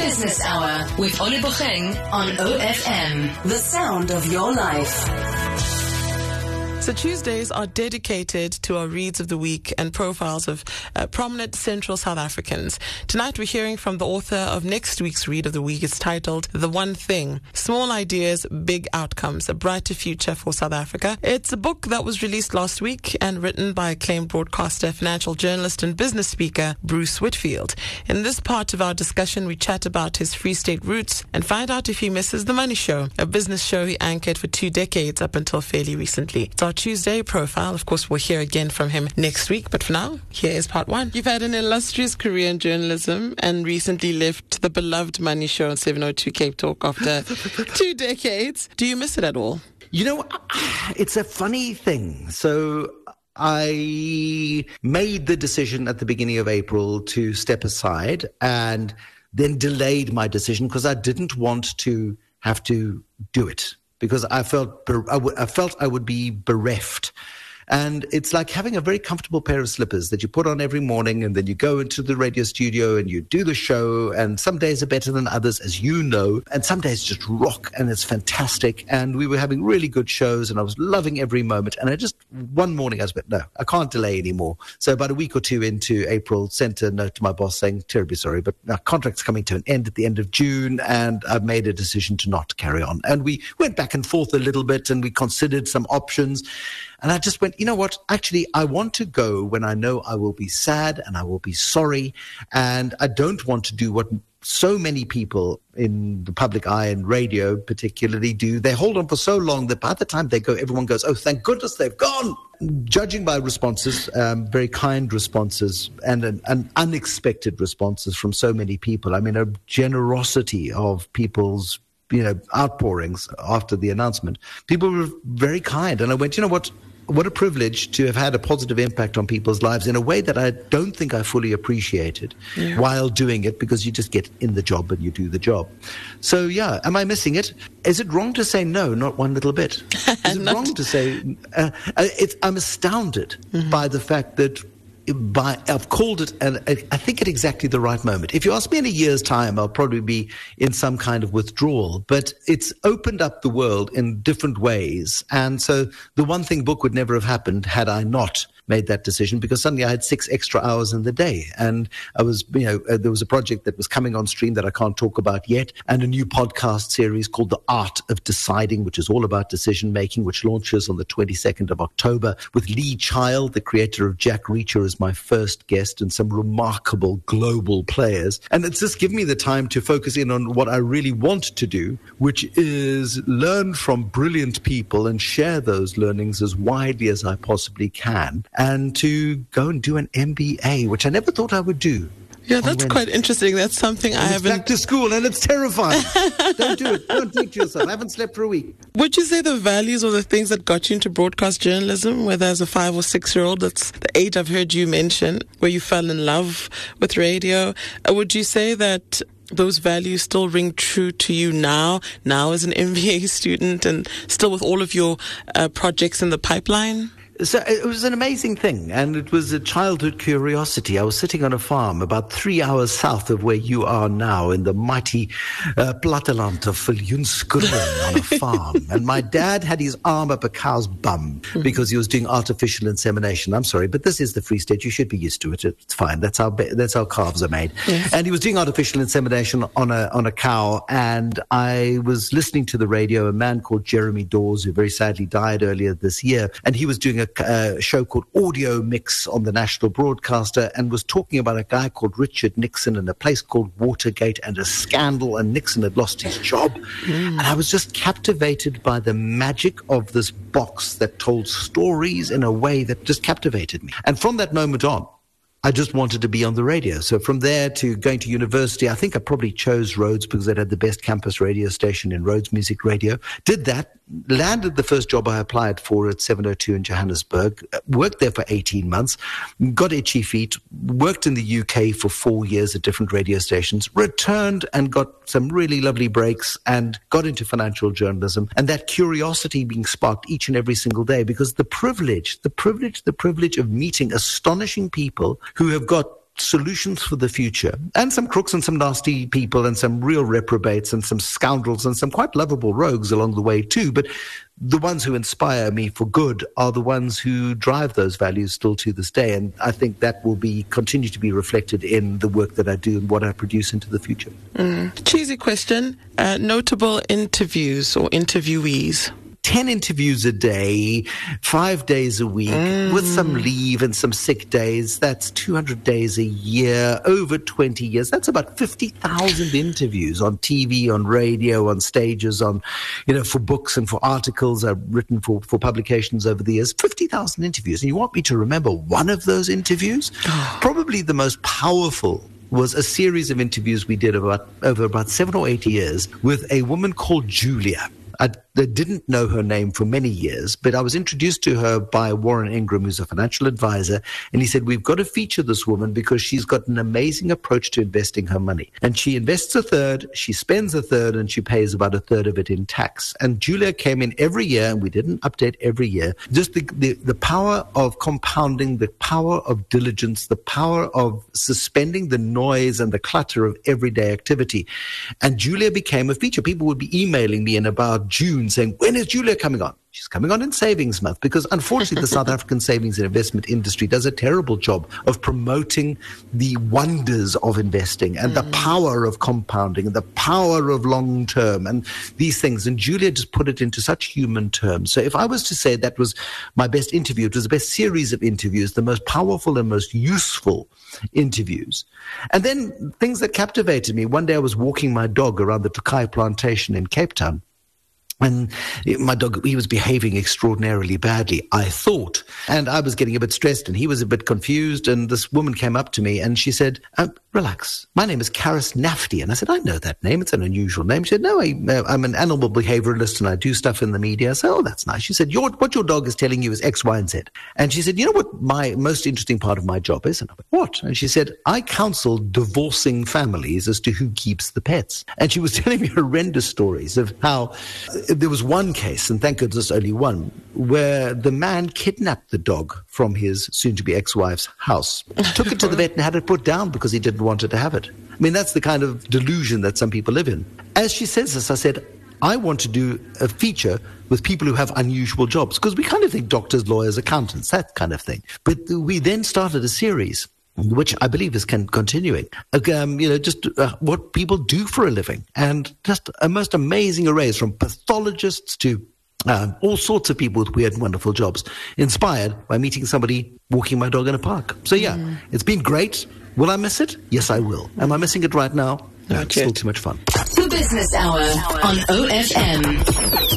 Business Hour with Oli Bucheng on OFM, the sound of your life. So Tuesdays are dedicated to our reads of the week and profiles of prominent Central South Africans. Tonight we're hearing from the author of next week's read of the week. It's titled The One Thing, Small Ideas, Big Outcomes, A Brighter Future for South Africa. It's a book that was released last week and written by acclaimed broadcaster, financial journalist and business speaker Bruce Whitfield. In this part of our discussion, we chat about his Free State roots and find out if he misses The Money Show, a business show he anchored for 2 decades up until fairly recently. It's our Tuesday profile. Of course, we'll hear again from him next week, but for now, here is part 1. You've had an illustrious career in journalism and recently left the beloved Money Show on 702 Cape Talk after 2 decades. Do you miss it at all? You know, it's a funny thing. So I made the decision at the beginning of April to step aside and then delayed my decision because I didn't want to have to do it, because I felt I would be bereft. And it's like having a very comfortable pair of slippers that you put on every morning, and then you go into the radio studio and you do the show, and some days are better than others, as you know, and some days just rock and it's fantastic. And we were having really good shows and I was loving every moment. And one morning I was like, no, I can't delay anymore. So about a week or two into April, sent a note to my boss saying, terribly sorry, but our contract's coming to an end at the end of June and I've made a decision to not carry on. And we went back and forth a little bit and we considered some options. And I just went, you know what, actually, I want to go when I know I will be sad and I will be sorry. And I don't want to do what so many people in the public eye and radio particularly do. They hold on for so long that by the time they go, everyone goes, oh, thank goodness they've gone. Judging by responses, very kind responses and unexpected responses from so many people. I mean, a generosity of people's outpourings after the announcement. People were very kind. And I went, you know what a privilege to have had a positive impact on people's lives in a way that I don't think I fully appreciated while doing it, because you just get in the job and you do the job. So, yeah, am I missing it? Is it wrong to say no, not one little bit? Is it wrong to say... I'm astounded by the fact that I've called it, and I think at exactly the right moment. If you ask me in a year's time, I'll probably be in some kind of withdrawal, but it's opened up the world in different ways. And so the One Thing book would never have happened had I not made that decision, because suddenly I had 6 extra hours in the day. And I was, there was a project that was coming on stream that I can't talk about yet, and a new podcast series called The Art of Deciding, which is all about decision making, which launches on the 22nd of October with Lee Child, the creator of Jack Reacher, as my first guest, and some remarkable global players. And it's just given me the time to focus in on what I really want to do, which is learn from brilliant people and share those learnings as widely as I possibly can, and to go and do an MBA, which I never thought I would do. Yeah, that's quite interesting. That's something I haven't... back to school, and it's terrifying. Don't do it. Don't do it to yourself. I haven't slept for a week. Would you say the values or the things that got you into broadcast journalism, whether as a 5 or 6-year-old, that's the age I've heard you mention, where you fell in love with radio, would you say that those values still ring true to you now as an MBA student and still with all of your projects in the pipeline? So it was an amazing thing, and it was a childhood curiosity. I was sitting on a farm about 3 hours south of where you are now, in the mighty platteland of Viljoenskroon on a farm. And my dad had his arm up a cow's bum because he was doing artificial insemination. I'm sorry, but this is the Free State. You should be used to it. It's fine. That's how calves are made. Yes. And he was doing artificial insemination on a cow, and I was listening to the radio, a man called Jeremy Dawes, who very sadly died earlier this year, and he was doing a show called Audio Mix on the national broadcaster, and was talking about a guy called Richard Nixon and a place called Watergate and a scandal, and Nixon had lost his job. And I was just captivated by the magic of this box that told stories in a way that just captivated me. And from that moment on, I just wanted to be on the radio. So from there to going to university, I think I probably chose Rhodes because it had the best campus radio station in Rhodes Music Radio. Did that, landed the first job I applied for at 702 in Johannesburg, worked there for 18 months, got itchy feet, worked in the UK for 4 years at different radio stations, returned and got some really lovely breaks and got into financial journalism. And that curiosity being sparked each and every single day, because the privilege of meeting astonishing people who have got solutions for the future, and some crooks and some nasty people and some real reprobates and some scoundrels and some quite lovable rogues along the way too. But the ones who inspire me for good are the ones who drive those values still to this day. And I think that will continue to be reflected in the work that I do and what I produce into the future. Cheesy question. Notable interviews or interviewees? 10 interviews a day, 5 days a week, with some leave and some sick days. That's 200 days a year, over 20 years. That's about 50,000 interviews on TV, on radio, on stages, for books and for articles I've written for publications over the years. 50,000 interviews. And you want me to remember one of those interviews? Probably the most powerful was a series of interviews we did over about 7 or 8 years with a woman called Julia. I didn't know her name for many years, but I was introduced to her by Warren Ingram, who's a financial advisor, and he said, we've got to feature this woman because she's got an amazing approach to investing her money. And she invests a third, she spends a third, and she pays about a third of it in tax. And Julia came in every year, and we didn't update every year. Just the power of compounding, the power of diligence, the power of suspending the noise and the clutter of everyday activity. And Julia became a feature. People would be emailing me in about June saying, when is Julia coming on? She's coming on in Savings Month because unfortunately the South African savings and investment industry does a terrible job of promoting the wonders of investing and the power of compounding and the power of long term and these things. And Julia just put it into such human terms. So if I was to say that was my best interview, it was the best series of interviews, the most powerful and most useful interviews. And then things that captivated me. One day I was walking my dog around the Tokai plantation in Cape Town. And my dog, he was behaving extraordinarily badly, I thought. And I was getting a bit stressed and he was a bit confused. And this woman came up to me and she said, relax. My name is Karis Nafty. And I said, I know that name. It's an unusual name. She said, no, I'm an animal behavioralist and I do stuff in the media. I said, oh, that's nice. She said, what your dog is telling you is X, Y, and Z. And she said, you know what my most interesting part of my job is? And I went, what? And she said, I counsel divorcing families as to who keeps the pets. And she was telling me horrendous stories of how there was one case, and thank goodness only one, where the man kidnapped the dog from his soon-to-be ex-wife's house, took it to the vet and had it put down because he didn't want her to have it. I mean, that's the kind of delusion that some people live in. As she says this, I said, I want to do a feature with people who have unusual jobs, because we kind of think doctors, lawyers, accountants, that kind of thing. But we then started a series which I believe is continuing, what people do for a living, and just a most amazing arrays from pathologists to all sorts of people with weird and wonderful jobs, inspired by meeting somebody walking my dog in a park. So it's been great. Will I miss it? Yes, I will. Am I missing it right now? No, it's still too much fun. The Business Hour on OFM.